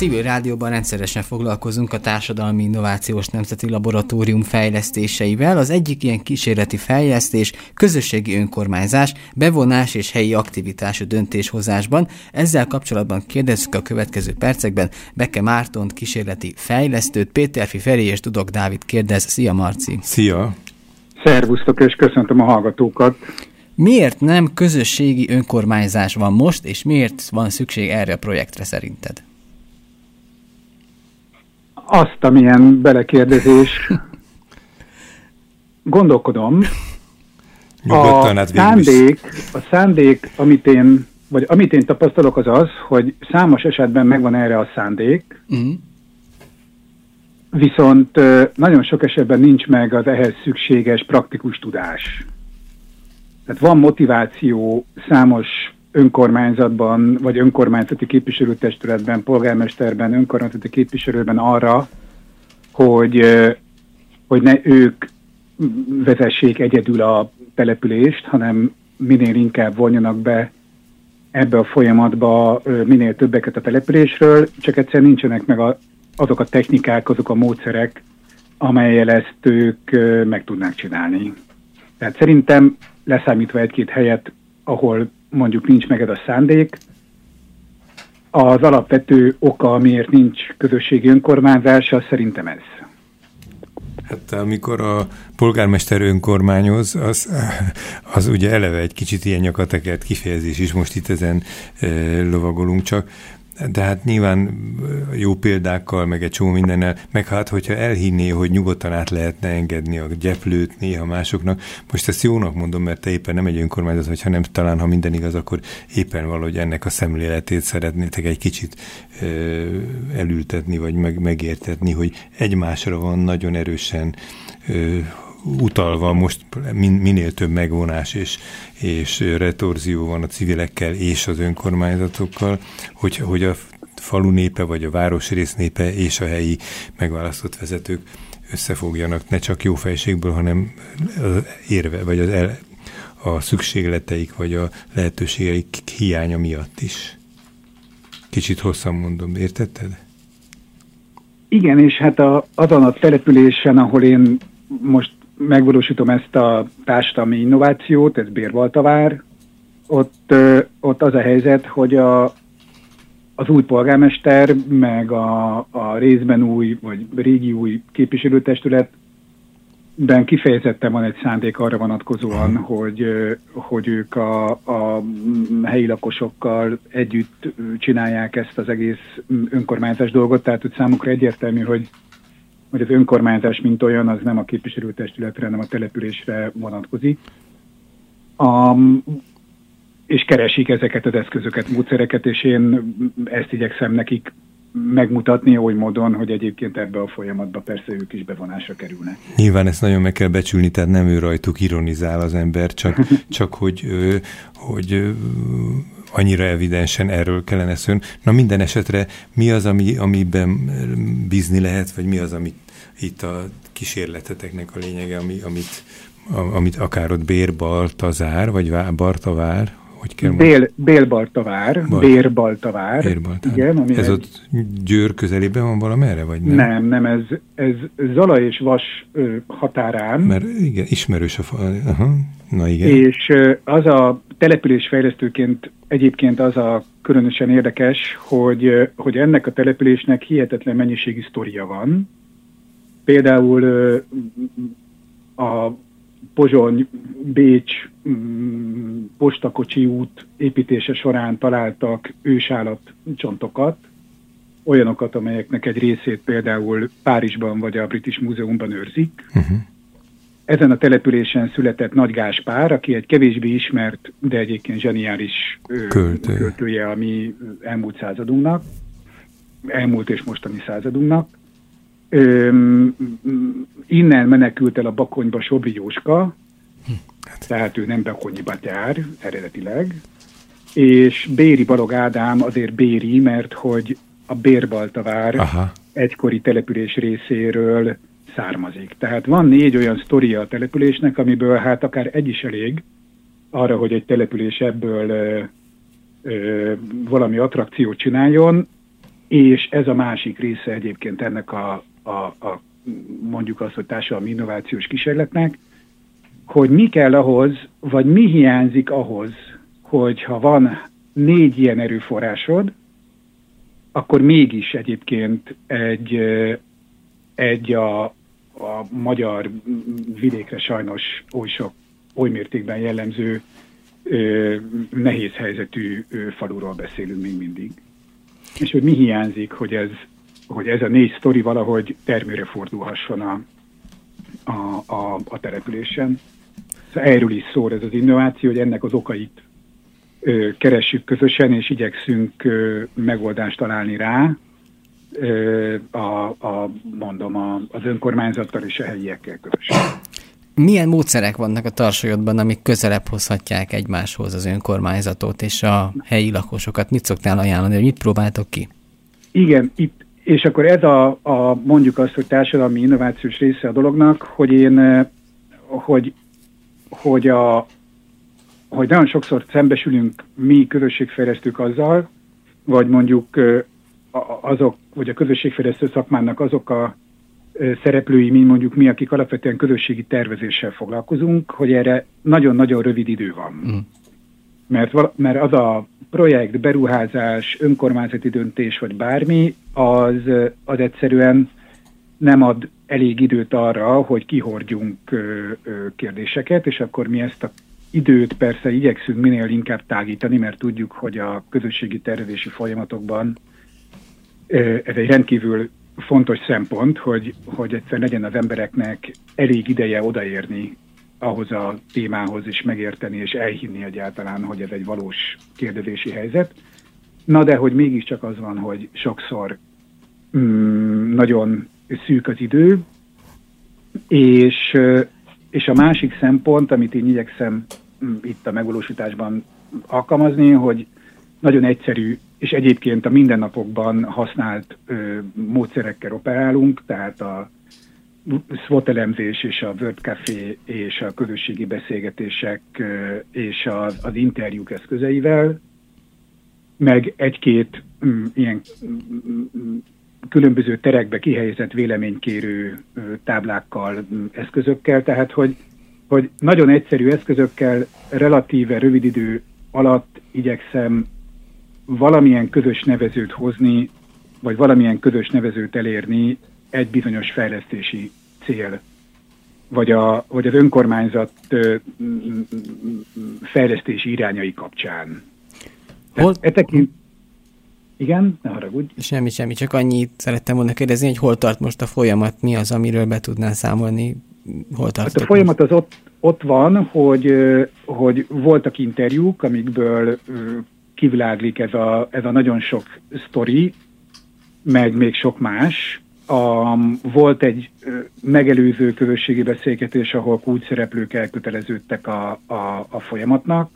civil rádióban rendszeresen foglalkozunk a Társadalmi Innovációs Nemzeti Laboratórium fejlesztéseivel. Az egyik ilyen kísérleti fejlesztés közösségi önkormányzás, bevonás és helyi aktivitás a döntéshozásban. Ezzel kapcsolatban kérdezzük a következő percekben Beke Mártont, kísérleti fejlesztőt, Péterfi Feri és Dudok Dávid kérdez. Szia, Marci! Szia! Szervusztok, és köszöntöm a hallgatókat! Miért nem közösségi önkormányzás van most, és miért van szükség erre a projektre szerinted? Azt, amilyen belekérdezés. Gondolkodom. A szándék, amit én tapasztalok, az, hogy számos esetben megvan erre a szándék, viszont nagyon sok esetben nincs meg az ehhez szükséges praktikus tudás. Tehát van motiváció számos önkormányzatban, vagy önkormányzati képviselőtestületben, polgármesterben, önkormányzati képviselőben arra, hogy ne ők vezessék egyedül a települést, hanem minél inkább vonjanak be ebbe a folyamatba minél többeket a településről, csak egyszerűen nincsenek meg azok a technikák, azok a módszerek, amellyel ezt ők meg tudnák csinálni. Tehát szerintem leszámítva egy-két helyet, ahol mondjuk nincs meg ez a szándék, az alapvető oka, miért nincs közösségi önkormányzása, szerintem ez. Hát amikor a polgármester önkormányoz, az ugye eleve egy kicsit ilyen nyakatekert kifejezés is, most itt ezen lovagolunk csak, de hát nyilván jó példákkal, meg egy csomó mindennel, meg hát, hogyha elhinné, hogy nyugodtan át lehetne engedni a gyeplőt néha másoknak. Most ezt jónak mondom, mert te éppen nem egy önkormányzat vagy, hanem talán, ha minden igaz, akkor éppen valahogy ennek a szemléletét szeretnétek egy kicsit elültetni, vagy megértetni, hogy egymásra van nagyon erősen utalva most minél több megvonás és retorzió van a civilekkel és az önkormányzatokkal, hogy a falu népe, vagy a városrész népe és a helyi megválasztott vezetők összefogjanak, ne csak jó fejségből, hanem az érve, vagy a szükségleteik, vagy a lehetőségeik hiánya miatt is. Kicsit hosszan mondom, értetted? Igen, és hát azon a településen, ahol én most megvalósítom ezt a társadalmi innovációt, ez Bérbaltavár, ott az a helyzet, hogy az új polgármester, meg a részben új, vagy régi új képviselőtestületben kifejezetten van egy szándék arra vonatkozóan, hogy ők a helyi lakosokkal együtt csinálják ezt az egész önkormányzás dolgot, tehát hogy számukra egyértelmű, hogy az önkormányzás, mint olyan, az nem a képviselőtestületre, hanem a településre vonatkozik. És keresik ezeket az eszközöket, módszereket, és én ezt igyekszem nekik megmutatni oly módon, hogy egyébként ebbe a folyamatba persze ők is bevonásra kerülnek. Nyilván ezt nagyon meg kell becsülni, tehát nem ő rajtuk ironizál az ember, csak hogy annyira evidensen erről kellene szólni. Na minden esetre mi az, amiben bízni lehet, vagy mi az, amit itt a kísérleteteknek a lényege, amit akár ott Bérbaltazár, vagy Bartavár, hogy kell mondani? Bérbaltavár. Igen, ez ott Győr közelében van valamerre, vagy nem? Nem, ez Zala és Vas határán. Mert igen, ismerős na igen. És az a településfejlesztőként egyébként az a különösen érdekes, hogy ennek a településnek hihetetlen mennyiségű sztoria van. Például a Pozsony-Bécs postakocsi út építése során találtak ősállatcsontokat, olyanokat, amelyeknek egy részét például Párizsban vagy a British Múzeumban őrzik. Ezen a településen született Nagy Gáspár, aki egy kevésbé ismert, de egyébként zseniális költője a mi elmúlt és mostani századunknak. Innen menekült el a Bakonyba Sobri Jóska, tehát ő nem Bakonyi Batyár eredetileg, és Béri Balog Ádám azért Béri, mert hogy a Bérbaltavár egykori település részéről származik. Tehát van 4 olyan sztoria a településnek, amiből hát akár egy is elég arra, hogy egy település ebből valami attrakciót csináljon. és ez a másik része egyébként ennek a mondjuk azt, hogy társadalmi innovációs kísérletnek, hogy mi kell ahhoz, vagy mi hiányzik ahhoz, hogyha van 4 ilyen erőforrásod, akkor mégis egyébként egy a magyar vidékre sajnos oly mértékben jellemző nehéz helyzetű faluról beszélünk még mindig. És hogy mi hiányzik, hogy ez a 4 sztori valahogy termőre fordulhasson a településen. Szóval erről is szól ez az innováció, hogy ennek az okait keressük közösen, és igyekszünk megoldást találni rá, az önkormányzattal és a helyiekkel közösen. Milyen módszerek vannak a Tarsolyodban, amik közelebb hozhatják egymáshoz az önkormányzatot és a helyi lakosokat? Mit szoktál ajánlani, hogy mit próbáltok ki? Igen, és akkor ez mondjuk azt, hogy társadalmi innovációs része a dolognak, hogy hogy nagyon sokszor szembesülünk mi közösségfejlesztők azzal, vagy mondjuk azok, vagy a közösségfejlesztő szakmának azok a szereplői, mint mondjuk mi, akik alapvetően közösségi tervezéssel foglalkozunk, hogy erre nagyon-nagyon rövid idő van. Mert az a projekt, beruházás, önkormányzati döntés, vagy bármi, az egyszerűen nem ad elég időt arra, hogy kihordjunk kérdéseket, és akkor mi ezt a időt persze igyekszünk minél inkább tágítani, mert tudjuk, hogy a közösségi tervezési folyamatokban ez egy rendkívül fontos szempont, hogy egyszer legyen az embereknek elég ideje odaérni ahhoz a témához, és megérteni, és elhinni egyáltalán, hogy ez egy valós kérdezési helyzet. Na de, hogy mégiscsak az van, hogy sokszor nagyon szűk az idő, és a másik szempont, amit én igyekszem itt a megvalósításban alkalmazni, hogy nagyon egyszerű, és egyébként a mindennapokban használt módszerekkel operálunk, tehát a SWOT elemzés és a Word Café és a közösségi beszélgetések és az interjúk eszközeivel, meg egy-két ilyen különböző terekbe kihelyezett véleménykérő táblákkal, eszközökkel, tehát hogy nagyon egyszerű eszközökkel relatíve rövid idő alatt igyekszem valamilyen közös nevezőt hozni, vagy valamilyen közös nevezőt elérni egy bizonyos fejlesztési cél, vagy az önkormányzat fejlesztési irányai kapcsán. Igen, ne haragudj. Semmi, csak annyit szerettem volna kérdezni, hogy hol tart most a folyamat, mi az, amiről be tudnál számolni, hol tart? Hát a folyamat az ott van, hogy voltak interjúk, amikből kiviláglik ez a nagyon sok sztori, meg még sok más. Volt egy megelőző közösségi beszélgetés, ahol kulcsszereplők elköteleződtek a folyamatnak.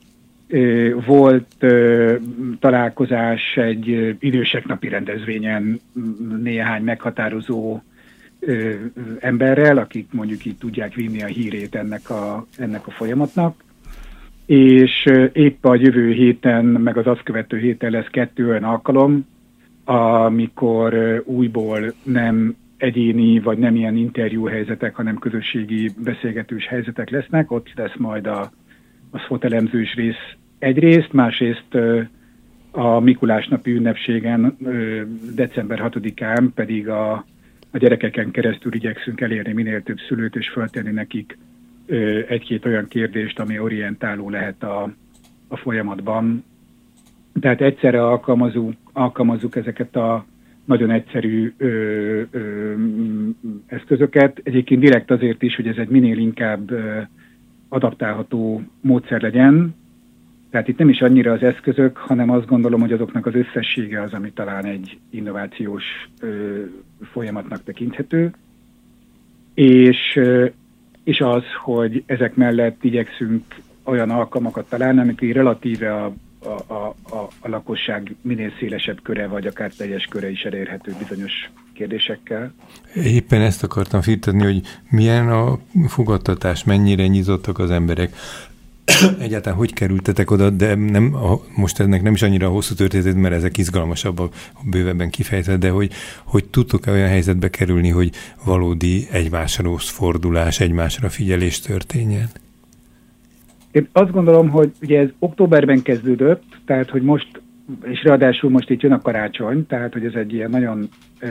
Volt találkozás egy idősek napi rendezvényen néhány meghatározó emberrel, akik mondjuk így tudják vinni a hírét ennek a folyamatnak. És épp a jövő héten, meg az azt követő héten lesz 2 olyan alkalom, amikor újból nem egyéni, vagy nem ilyen interjú helyzetek, hanem közösségi beszélgetős helyzetek lesznek. Ott lesz majd a SWOT elemzős rész egyrészt, másrészt a Mikulás napi ünnepségen, december 6-án pedig a gyerekeken keresztül igyekszünk elérni minél több szülőt, és föltenni nekik egy-két olyan kérdést, ami orientáló lehet a folyamatban. Tehát egyszerre alkalmazzuk ezeket a nagyon egyszerű eszközöket. Egyébként direkt azért is, hogy ez egy minél inkább adaptálható módszer legyen. Tehát itt nem is annyira az eszközök, hanem azt gondolom, hogy azoknak az összessége az, ami talán egy innovációs folyamatnak tekinthető. És az, hogy ezek mellett igyekszünk olyan alkalmakat találni, amikor relatíve a lakosság minél szélesebb köre, vagy akár teljes köre is elérhető bizonyos kérdésekkel. Éppen ezt akartam firtatni, hogy milyen a fogadtatás, mennyire nyitottak az emberek egyáltalán hogy kerültetek oda, de most ennek nem is annyira hosszú történet, mert ezek izgalmasabbak, bővebben kifejtve, de hogy tudtok-e olyan helyzetbe kerülni, hogy valódi egymásra fordulás, egymásra figyelés történjen? Én azt gondolom, hogy ugye ez októberben kezdődött, tehát hogy most, és ráadásul most itt jön a karácsony, tehát hogy ez egy ilyen nagyon,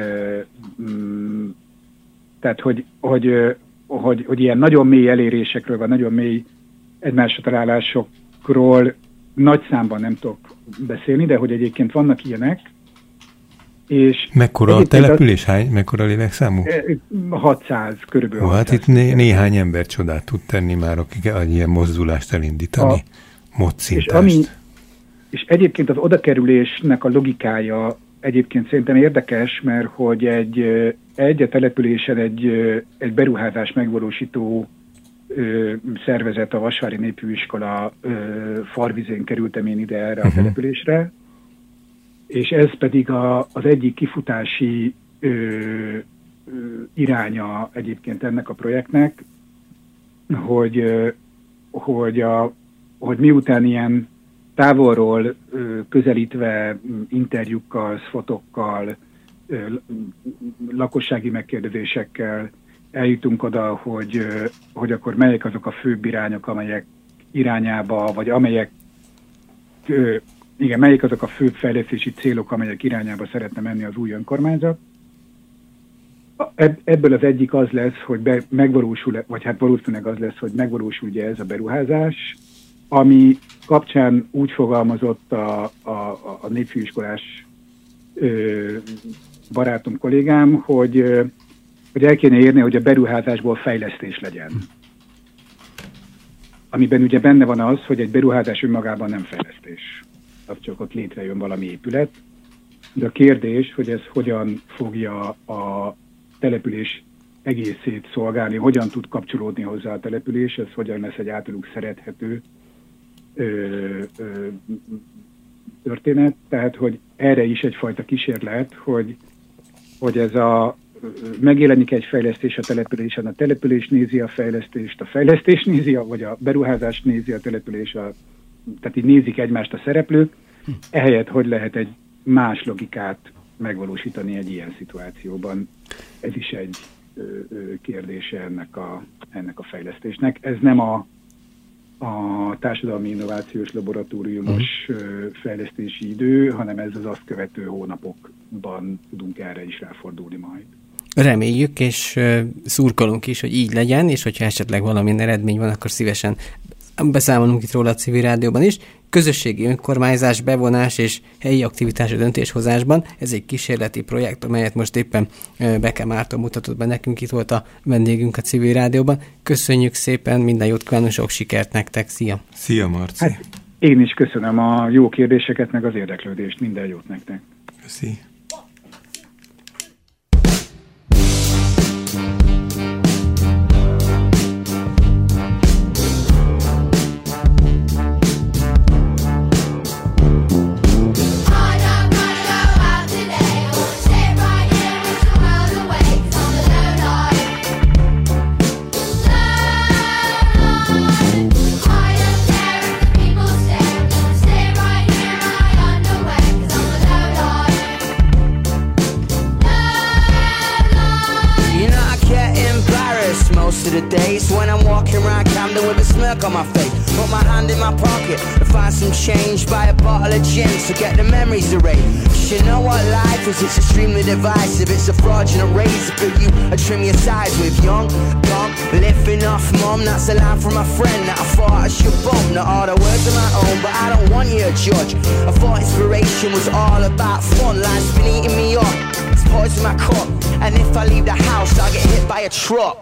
tehát hogy ilyen nagyon mély elérésekről, vagy nagyon mély egymásra találásokról nagy számban nem tudok beszélni, de hogy egyébként vannak ilyenek. És mekkora a település? Mekkora a lélekszámú? 600 körülbelül. Hát itt néhány ember csodát tud tenni már, akik egy ilyen mozdulást elindítani. És egyébként az odakerülésnek a logikája egyébként szerintem érdekes, mert hogy egy településen egy beruházás megvalósító szervezet, a Vasvári Népfőiskola Farvizén kerültem én ide erre a településre, és ez pedig az egyik kifutási iránya egyébként ennek a projektnek, hogy miután ilyen távolról közelítve interjúkkal, fotókkal, lakossági megkérdezésekkel eljutunk oda, hogy akkor melyek azok a főbb irányok, amelyek irányába, vagy melyik azok a főbb fejlesztési célok, amelyek irányába szeretne menni az új önkormányzat. Ebből az egyik az lesz, hogy megvalósul, vagy hát valószínűleg az lesz, hogy megvalósul ugye ez a beruházás, ami kapcsán úgy fogalmazott a népfőiskolás barátom, kollégám, hogy el kéne érni, hogy a beruházásból fejlesztés legyen. Amiben ugye benne van az, hogy egy beruházás önmagában nem fejlesztés. Az csak ott létrejön valami épület. De a kérdés, hogy ez hogyan fogja a település egészét szolgálni, hogyan tud kapcsolódni hozzá a település, ez hogyan lesz egy általuk szerethető történet. Tehát, hogy erre is egyfajta kísérlet, hogy ez megjelenik egy fejlesztés a településen, a település nézi a fejlesztést, a fejlesztés nézi, vagy a beruházás nézi a település, tehát így nézik egymást a szereplők, ehelyett hogy lehet egy más logikát megvalósítani egy ilyen szituációban. Ez is egy kérdése ennek a fejlesztésnek. Ez nem a társadalmi innovációs laboratóriumos fejlesztési idő, hanem ez az azt követő hónapokban tudunk erre is ráfordulni majd. Reméljük, és szurkolunk is, hogy így legyen, és hogyha esetleg valamilyen eredmény van, akkor szívesen beszámolunk itt róla a civil rádióban is. Közösségi önkormányzás, bevonás és helyi aktivitás a döntéshozásban. Ez egy kísérleti projekt, amelyet most éppen Beke Márton mutatott be nekünk, itt volt a vendégünk a civil rádióban. Köszönjük szépen, minden jót kívánunk, sok sikert nektek, szia! Szia, Marci! Hát, én is köszönöm a jó kérdéseket, meg az érdeklődést, minden jót nektek! Köszi! of the days when I'm walking around Camden with a smirk on my face. Put my hand in my pocket to find some change, buy a bottle of gin to get the memories erased. You know what life is, it's extremely divisive. It's a fraudulent razor, but you trim your sides with young, dumb, lifting off mum. That's a line from a friend that I thought I should bump. Not all the words of my own, but I don't want you to judge. I thought inspiration was all about fun. Life's been eating me up, it's poison my cup, and if I leave the house, I'll get hit by a truck.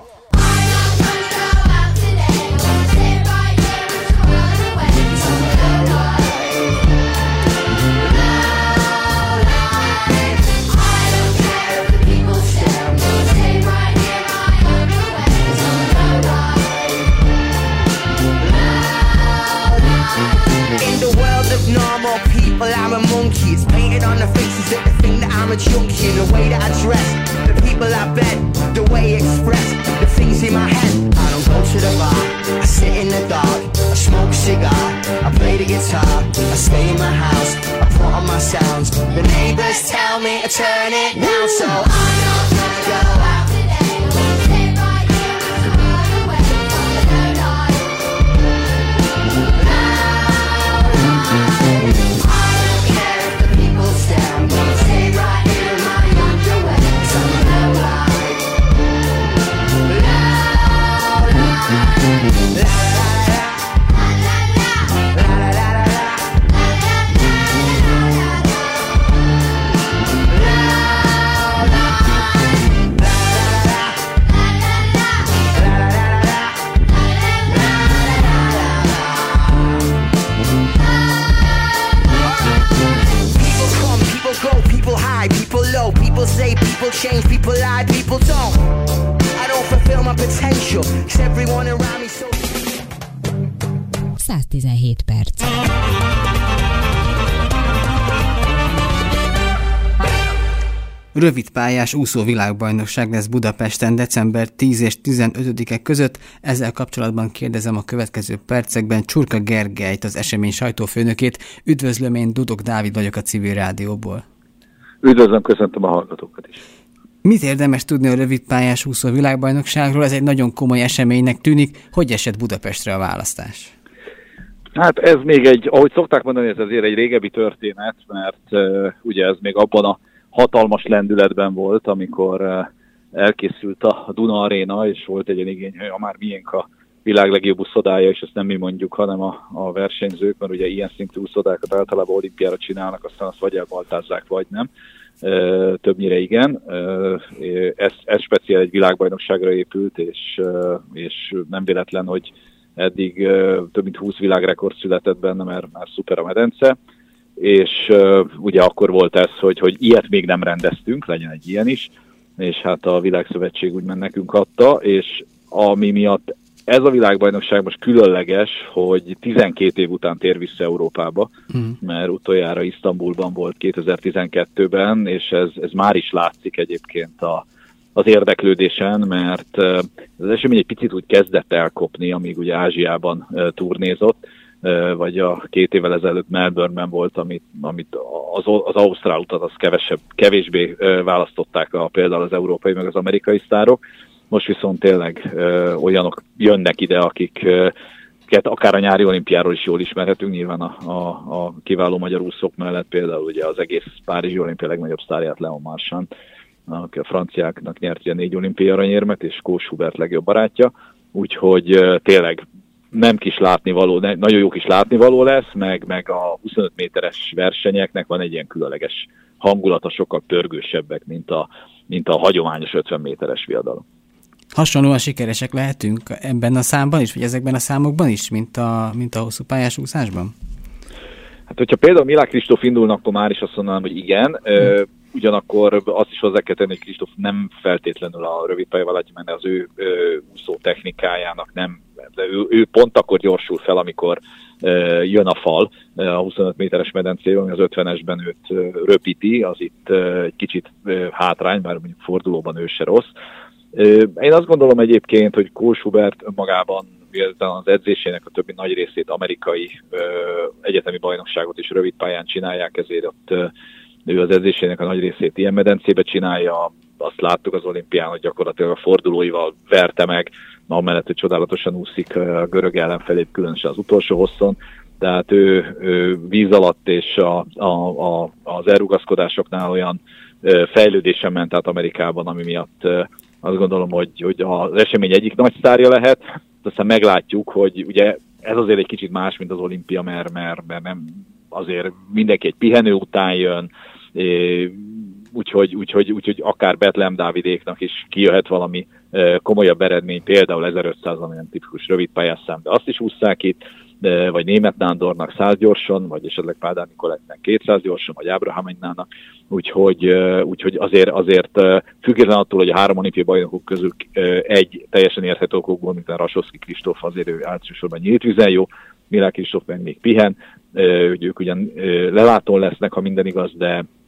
Normal people, I'm a monkey. It's painted on the faces that they think that I'm a junkie. And the way that I dress, the people people I bet, the way express the things in my head. I don't go to the bar, I sit in the dark, I smoke a cigar, I play the guitar, I stay in my house, I put on my sounds. The neighbors tell me to turn it down, so I'm not gonna go out today. I'm gonna sit right here and run away from the low life. I don't care if the people stare. I'm gonna stay right here in my underwear. It's on the low life. People say, people change, people lie, people don't. I don't fulfill my potential, 'cause everyone around me so... 117 perc. Rövidpályás úszó világbajnokság lesz Budapesten december 10 és 15-e között. Ezzel kapcsolatban kérdezem a következő percekben Csurka Gergelyt, az esemény sajtófőnökét. Üdvözlöm, én Dudok Dávid vagyok a Civil Rádióból. Üdvözlöm, köszöntöm a hallgatókat is. Mit érdemes tudni a rövidpályás úszó világbajnokságról? Ez egy nagyon komoly eseménynek tűnik. Hogy esett Budapestre a választás? Hát ez még egy, ahogy szokták mondani, ez azért egy régebbi történet, mert ugye ez még abban a hatalmas lendületben volt, amikor elkészült a Duna Aréna, és volt egy igény, hogy már miénk a világ legjobb úszodája, és ezt nem mi mondjuk, hanem a versenyzők, mert ugye ilyen szintű úszodákat általában olimpiára csinálnak, aztán azt vagy elbaltázzák, vagy nem. Többnyire igen. Ez speciál egy világbajnokságra épült, és nem véletlen, hogy eddig több mint 20 világrekord született benne, mert már szuper a medence, és ugye akkor volt ez, hogy ilyet még nem rendeztünk, legyen egy ilyen is, és hát a Világszövetség úgymond nekünk adta, és ami miatt ez a világbajnokság most különleges, hogy 12 év után tér vissza Európába, mert utoljára Isztambulban volt 2012-ben, és ez már is látszik egyébként az érdeklődésen, mert az esemény egy picit úgy kezdett elkopni, amíg ugye Ázsiában turnézott, vagy a 2 évvel ezelőtt Melbourneben volt, amit az ausztrál utat az kevésbé választották például az európai meg az amerikai sztárok. Most viszont tényleg olyanok jönnek ide, akiket akár a nyári olimpiáról is jól ismerhetünk, nyilván a kiváló magyar úszók mellett például ugye az egész Párizsi olimpia legnagyobb sztárját, Leon Marchand, aki a franciáknak nyert ugye 4 olimpiai aranyérmet, és Kós Hubert legjobb barátja, úgyhogy tényleg nem kis látnivaló, nagyon jó kis látnivaló lesz, meg a 25 méteres versenyeknek van egy ilyen különleges hangulata, sokkal pörgősebbek, mint a hagyományos 50 méteres viadalom. Hasonlóan sikeresek lehetünk ebben a számban is, vagy ezekben a számokban is, mint a hosszú pályás úszásban? Hát, hogyha például Milák Kristóf indulna, akkor már is azt mondanám, hogy igen. Ugyanakkor azt is hozzá kell tenni, hogy Kristóf nem feltétlenül a rövid pályával látja, mert az ő úszó technikájának nem, de ő pont akkor gyorsul fel, amikor jön a fal a 25 méteres medencében, ami az 50-esben őt röpíti, az itt egy kicsit hátrány, bár mondjuk fordulóban ő se rossz. Én azt gondolom egyébként, hogy Kós Hubert önmagában az edzésének a többi nagy részét amerikai egyetemi bajnokságot is rövid pályán csinálják, ezért ott ő az edzésének a nagy részét ilyen medencébe csinálja. Azt láttuk az olimpián, hogy gyakorlatilag a fordulóival verte meg, amellett, hogy csodálatosan úszik a görög ellenfelét, különösen az utolsó hosszon. Tehát ő víz alatt és az elrugaszkodásoknál olyan fejlődésen ment át Amerikában, ami miatt azt gondolom, hogy az esemény egyik nagy sztárja lehet. Aztán meglátjuk, hogy ugye ez azért egy kicsit más, mint az olimpia, mert nem azért mindenki egy pihenő után jön, úgyhogy akár Betlehem Dávidéknak is kijöhet valami komolyabb eredmény, például 1500, ami nem tipikus rövidpályás szám, de azt is ússzák itt, vagy Németh Nándornak 100 gyorsan, vagy esetleg Pádár Nikolettnek 200 gyorsan, vagy Ábrahám Egynának, úgyhogy azért független attól, hogy a 3 olimpiai bajnokok közül egy teljesen érthető okokból, mint a Rasovszky Kristóf, azért ő általánossorban nyílt vizen jó, Milák Kristóf meg még pihen, hogy ők ugyan lelátón lesznek, ha minden igaz, de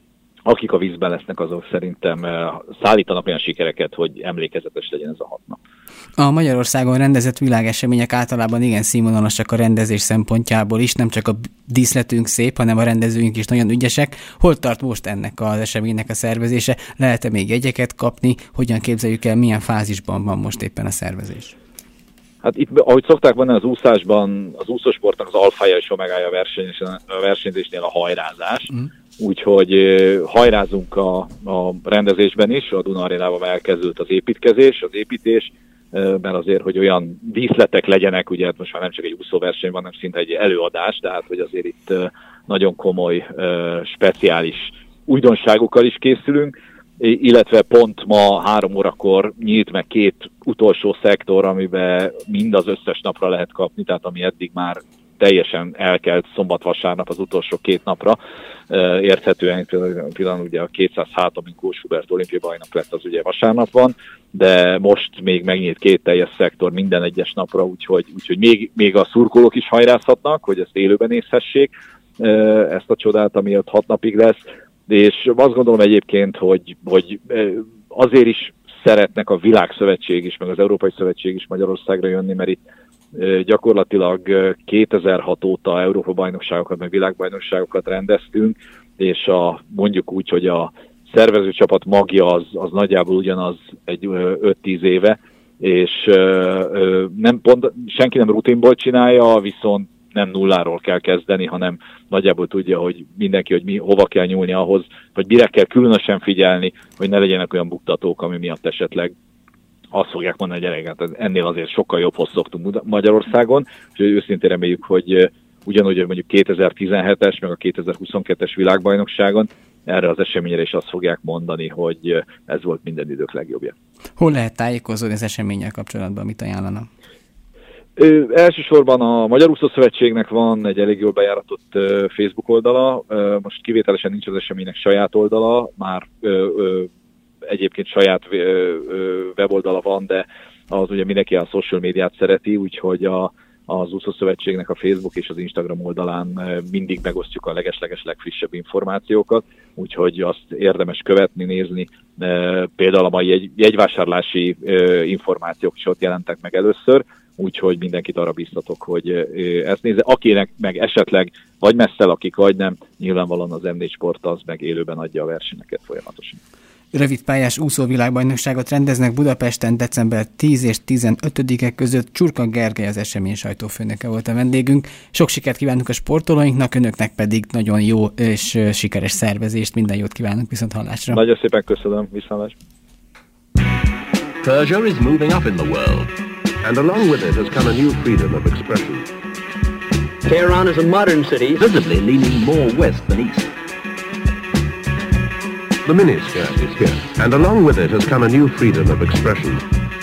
akik a vízben lesznek, azok szerintem szállítanak olyan sikereket, hogy emlékezetes legyen ez a 6 nap. A Magyarországon rendezett világesemények általában igen színvonalasak a rendezés szempontjából is, nem csak a díszletünk szép, hanem a rendezőink is nagyon ügyesek. Hol tart most ennek az eseménynek a szervezése? Lehet-e még jegyeket kapni? Hogyan képzeljük el, milyen fázisban van most éppen a szervezés? Hát itt, ahogy szokták mondani, az úszásban, az úszósportnak az alfája és omegája a versenyzésnél a hajrázás. Úgyhogy hajrázunk a rendezésben is, a Duna Arénában elkezdődött az építés, mert azért, hogy olyan díszletek legyenek, ugye most már nem csak egy úszóverseny van, hanem szinte egy előadás, tehát hogy azért itt nagyon komoly, speciális újdonságokkal is készülünk, illetve pont ma 3 órakor nyílt meg 2 utolsó szektor, amiben mind az összes napra lehet kapni, tehát ami eddig már teljesen elkelt szombat-vasárnap az utolsó 2 napra. Érthetően például ugye a 200 hát, amin Kós Hubert olimpiai bajnok lett, az ugye vasárnap van, de most még megnyílt 2 teljes szektor minden egyes napra, úgyhogy még a szurkolók is hajrázhatnak, hogy ezt élőben nézhessék, ezt a csodát, ami ott 6 napig lesz. És azt gondolom egyébként, hogy azért is szeretnek a Világszövetség is, meg az Európai Szövetség is Magyarországra jönni, mert itt gyakorlatilag 2006 óta Európa-bajnokságokat, meg világbajnokságokat rendeztünk, és mondjuk úgy, hogy a szervezőcsapat magja az nagyjából ugyanaz egy 5-10 éve, és senki nem rutinból csinálja, viszont nem nulláról kell kezdeni, hanem nagyjából tudja, hogy mindenki, hogy hova kell nyúlni ahhoz, vagy mire kell különösen figyelni, hogy ne legyenek olyan buktatók, ami miatt esetleg azt fogják mondani, hogy gyerekek, ennél azért sokkal jobbhoz szoktunk Magyarországon, úgyhogy őszintén reméljük, hogy ugyanúgy, hogy mondjuk 2017-es, meg a 2022-es világbajnokságon erre az eseményre is azt fogják mondani, hogy ez volt minden idők legjobbja. Hol lehet tájékozódni az eseménnyel kapcsolatban, mit ajánlanak? Elsősorban a Magyar Úszószövetségnek van egy elég jól bejáratott Facebook oldala, most kivételesen nincs az eseménynek saját oldala, már egyébként saját weboldala van, de az ugye mindenki a social médiát szereti, úgyhogy az Úszószövetségnek a Facebook és az Instagram oldalán mindig megosztjuk a legesleges legfrissebb információkat, úgyhogy azt érdemes követni, nézni. Például a mai jegyvásárlási információk is ott jelentek meg először, úgyhogy mindenkit arra biztatok, hogy ezt nézze. Akinek meg esetleg vagy messze lakik, vagy nem, nyilvánvalóan az M4 Sport az meg élőben adja a versenyeket folyamatosan. Rövidpályás úszóvilágbajnokságot rendeznek Budapesten december 10 és 15-e között. Csurka Gergely az esemény sajtófőnöke volt a vendégünk. Sok sikert kívánunk a sportolóinknak, önöknek pedig nagyon jó és sikeres szervezést, minden jót kívánunk, viszont hallásra. Nagyon szépen köszönöm, viszontlátásra. Persia is moving up in the world, and along with it has come a new freedom of expression. Tehran is a modern city, visibly leaning more west than east. The miniskirt is here, and along with it has come a new freedom of expression.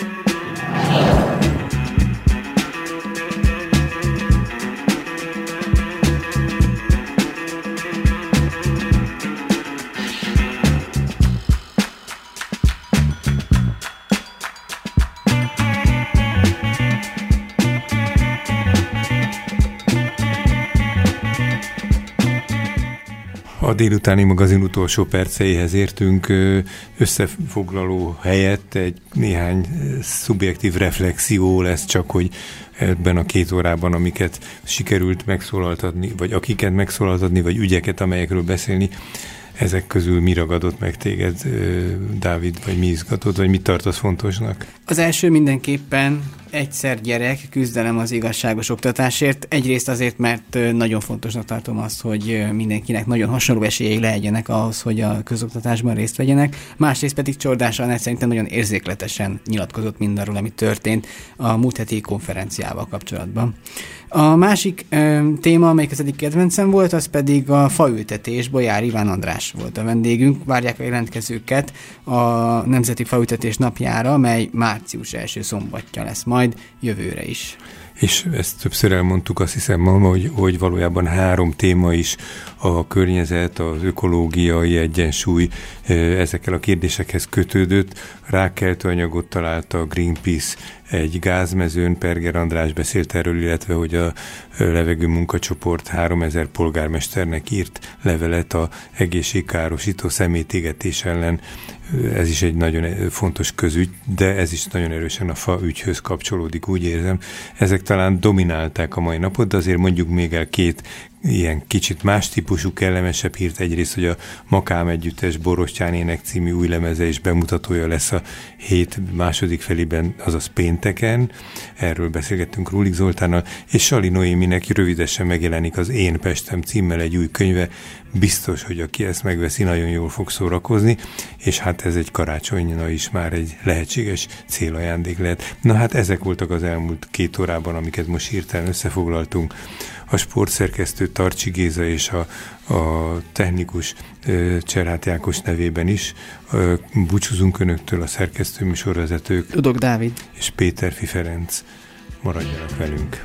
A délutáni magazin utolsó perceihez értünk, összefoglaló helyett néhány szubjektív reflexió lesz csak, hogy ebben a 2 órában, amiket sikerült megszólaltatni, vagy akiket megszólaltatni, vagy ügyeket, amelyekről beszélni, ezek közül mi ragadott meg téged, Dávid, vagy mi izgatott, vagy mit tartasz fontosnak? Az első mindenképpen egyszer gyerek, küzdelem az igazságos oktatásért. Egyrészt azért, mert nagyon fontosnak tartom azt, hogy mindenkinek nagyon hasonló esélyei legyenek ahhoz, hogy a közoktatásban részt vegyenek. Másrészt pedig Csordás Anett szerintem nagyon érzékletesen nyilatkozott mindarról, ami történt a múlt heti konferenciával kapcsolatban. A másik téma, amelyik az egyik kedvencem volt, az pedig a faültetés. Bolyár Iván András volt a vendégünk. Várják a jelentkezőket a Nemzeti Faültetés napjára, mely március első szombatja lesz majd jövőre is. És ezt többször elmondtuk, azt hiszem, hogy valójában 3 téma is, a környezet, az ökológiai egyensúly ezekkel a kérdésekhez kötődött. Rákkeltő anyagot találta a Greenpeace egy gázmezőn. Perger András beszélt erről, illetve hogy a levegő munkacsoport 3000 polgármesternek írt levelet a egészségkárosító szemétégetés ellen. Ez is egy nagyon fontos közügy, de ez is nagyon erősen a fa ügyhöz kapcsolódik, úgy érzem. Ezek talán dominálták a mai napot, de azért mondjuk még el két ilyen kicsit más típusú, kellemesebb hírt. Egyrészt, hogy a Makám együttes Borostyán ének című új lemeze és bemutatója lesz a hét második felében, azaz pénteken. Erről beszélgettünk Rólik Zoltánnal, és Sali Noéminek rövidesen megjelenik az Én Pestem címmel egy új könyve. Biztos, hogy aki ezt megveszi, nagyon jól fog szórakozni, és hát ez egy karácsonyra is már egy lehetséges célajándék lehet. Na hát ezek voltak az elmúlt 2 órában, amiket most hirtelen összefoglaltunk. A sportszerkesztő Tarcsi Géza és a technikus Cserhát Jákos nevében is búcsúzunk önöktől, a szerkesztő műsorvezetők Tudok Dávid és Péterfi Ferenc. Maradjanak velünk!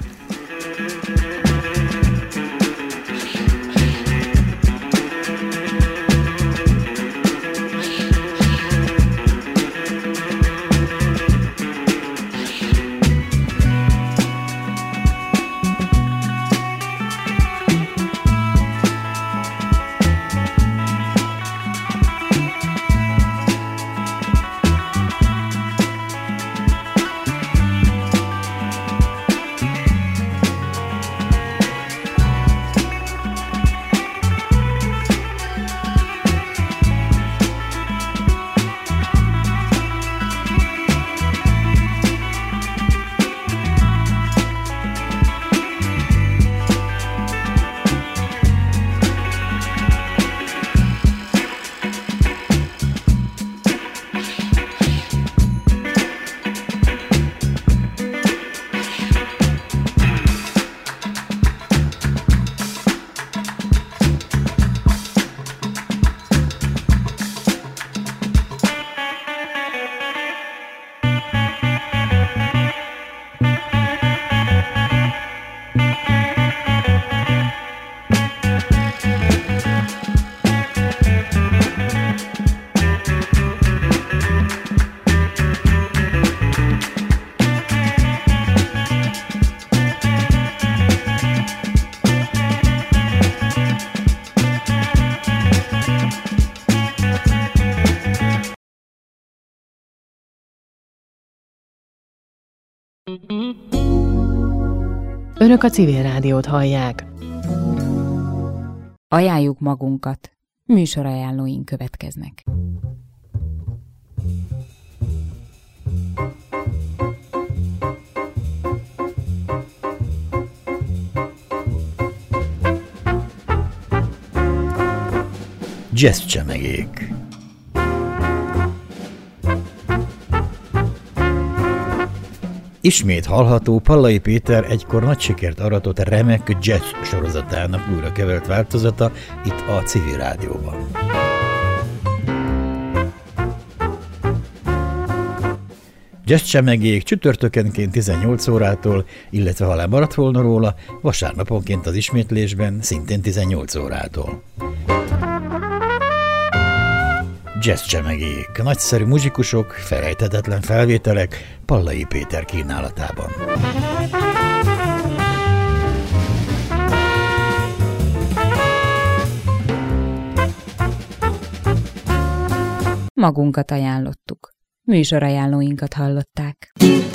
Önök a Civil Rádiót hallják. Ajánljuk magunkat. Műsorajánlóink következnek. Jazz csemegék. Ismét hallható Pallai Péter egykor nagy sikert aratott remek jazz sorozatának újra kevert változata itt a Civil Rádióban. Jazz csemegék csütörtökenként 18 órától, illetve ha lemaradt volna róla, vasárnaponként az ismétlésben szintén 18 órától. Jazz csemegék, nagyszerű muzsikusok, felejthetetlen felvételek Pallai Péter kínálatában. Magunkat ajánlottuk. Műsorajánlóinkat hallották.